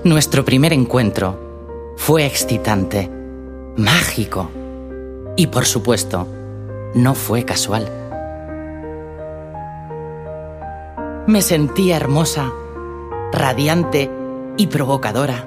Nuestro primer encuentro fue excitante, mágico y, por supuesto, no fue casual. Me sentía hermosa, radiante y provocadora.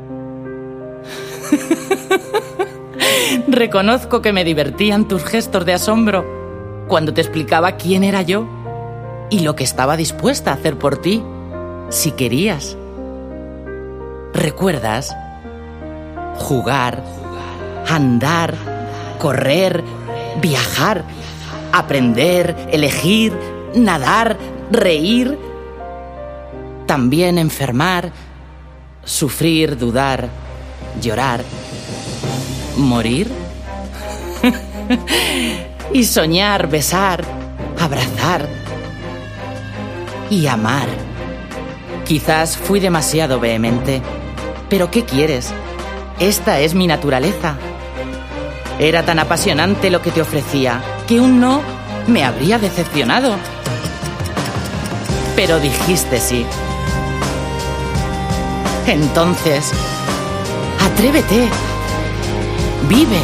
Reconozco que me divertían tus gestos de asombro cuando te explicaba quién era yo y lo que estaba dispuesta a hacer por ti, si querías. ¿Recuerdas? Jugar, andar, correr, viajar, aprender, elegir, nadar, reír, también enfermar, sufrir, dudar, llorar, morir y soñar, besar, abrazar y amar. Quizás fui demasiado vehemente, pero ¿qué quieres? Esta es mi naturaleza. Era tan apasionante lo que te ofrecía que un no me habría decepcionado. Pero dijiste sí. Entonces, atrévete. Vive.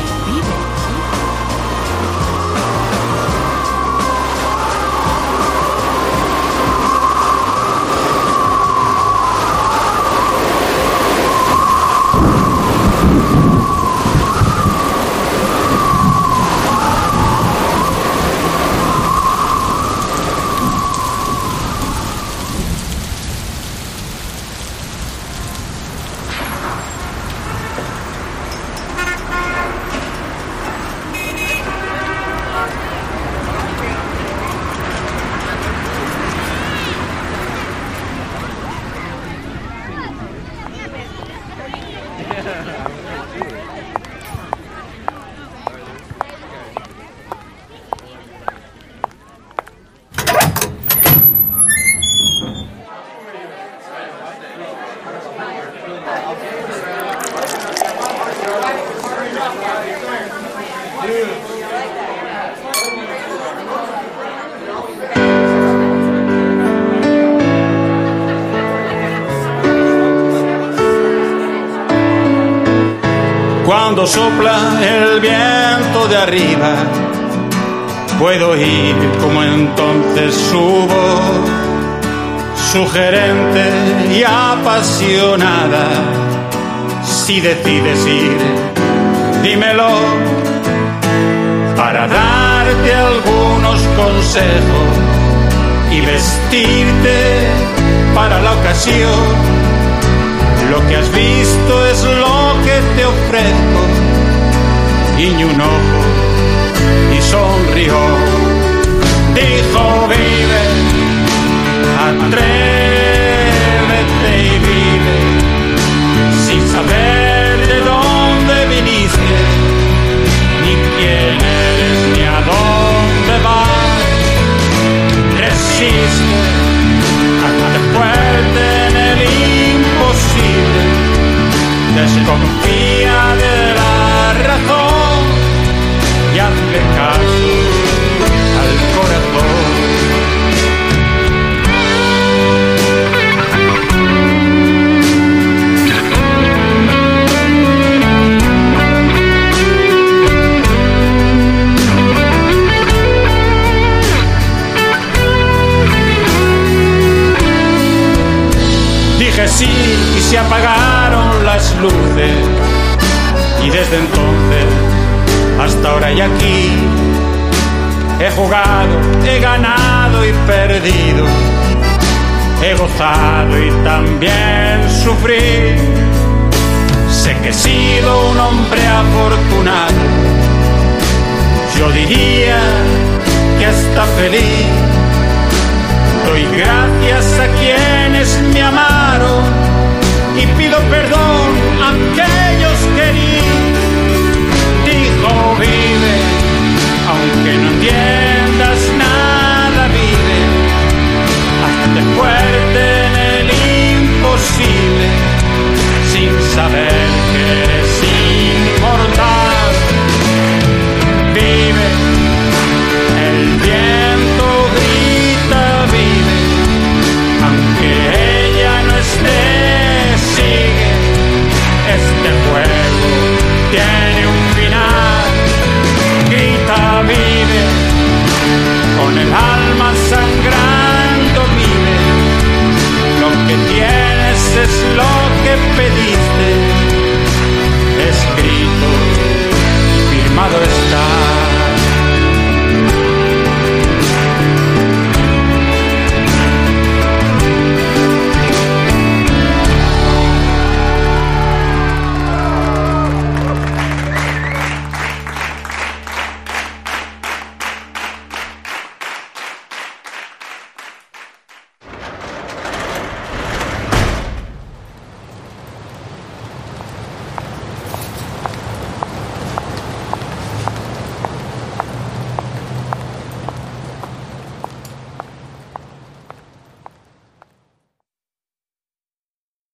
Cuando sopla el viento de arriba, puedo oír como entonces su voz, sugerente y apasionada. Si decides ir, dímelo, para darte algunos consejos y vestirte para la ocasión. Lo que has visto es lo que te ofrezco. Guiño un ojo y sonrió. Dijo: vive, atrévete y vive, sin saber de dónde viniste, ni quién eres, ni a dónde vas. Resiste, hazte fuerte en el imposible, desconfía de la razón y hazle caso al corazón. Dije sí y se apagaron las luces, y desde entonces hasta ahora y aquí he jugado, he ganado y perdido, he gozado y también sufrí. Sé que he sido un hombre afortunado, yo diría que hasta feliz. Doy gracias a quienes me amaron y pido perdón